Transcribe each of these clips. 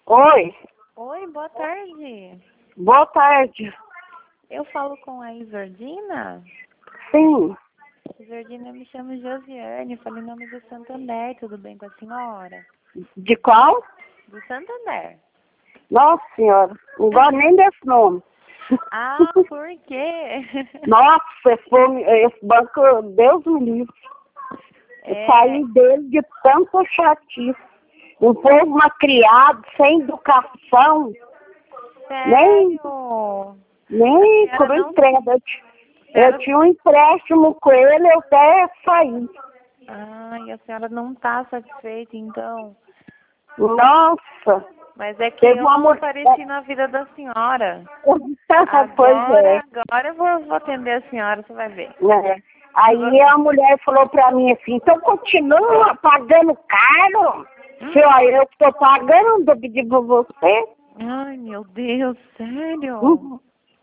Oi, Oi, boa tarde. boa tarde. Eu falo com a Isordina? Sim, Isordina, eu me chamo Josiane, falo em nome do Santander, tudo bem com a senhora? de qual? Do Santander. Nossa senhora, não gosto nem desse nome. Ah, por quê? Nossa, esse banco, Deus me livre. Eu saí dele de tanta chatice. Um povo malcriado, sem educação, nem Sério? A por senhora não... entrega. Eu senhora... tinha um empréstimo com ele, eu até saí. e a senhora não está satisfeita, então? Nossa, Mas é que teve eu uma não mulher. apareci na vida da senhora. Pois é. Agora eu vou atender a senhora, você vai ver. Né? Aí a mulher falou pra mim assim, então continua pagando caro? Se ó, eu tô pagando, eu pedi pra você. Ai, meu Deus, sério? Uhum.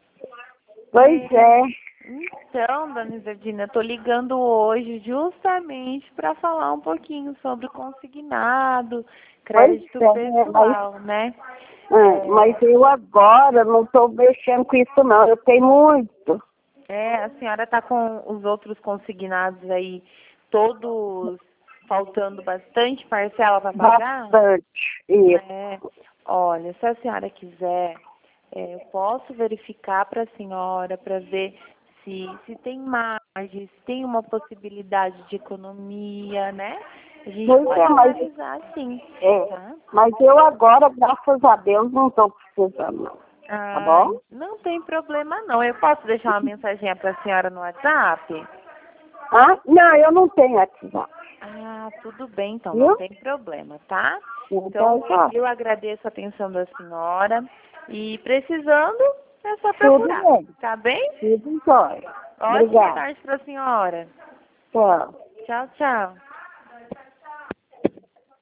Pois é. Então, dona Isardina, eu tô ligando hoje justamente para falar um pouquinho sobre consignado, Pois crédito é, pessoal, né? mas eu agora não tô mexendo com isso não, eu tenho muito. A senhora tá com os outros consignados aí, todos faltando bastante parcela para pagar? Bastante, isso. Olha, se a senhora quiser, eu posso verificar para a senhora para ver se tem margem, se tem uma possibilidade de economia, né? A gente Pois pode é, analisar sim, tá? mas eu agora, graças a Deus, não tô precisando não, tá bom? Não tem problema não. Eu posso deixar uma mensagem para a senhora no WhatsApp? Não, eu não tenho WhatsApp. Tudo bem, então não Viu? tem problema, tá? Então, Então, eu agradeço a atenção da senhora e precisando, é só tudo procurar, bem. tá bem? Tudo jóia. Ótima Obrigada. tarde para a senhora. Tchau. Tchau, tchau.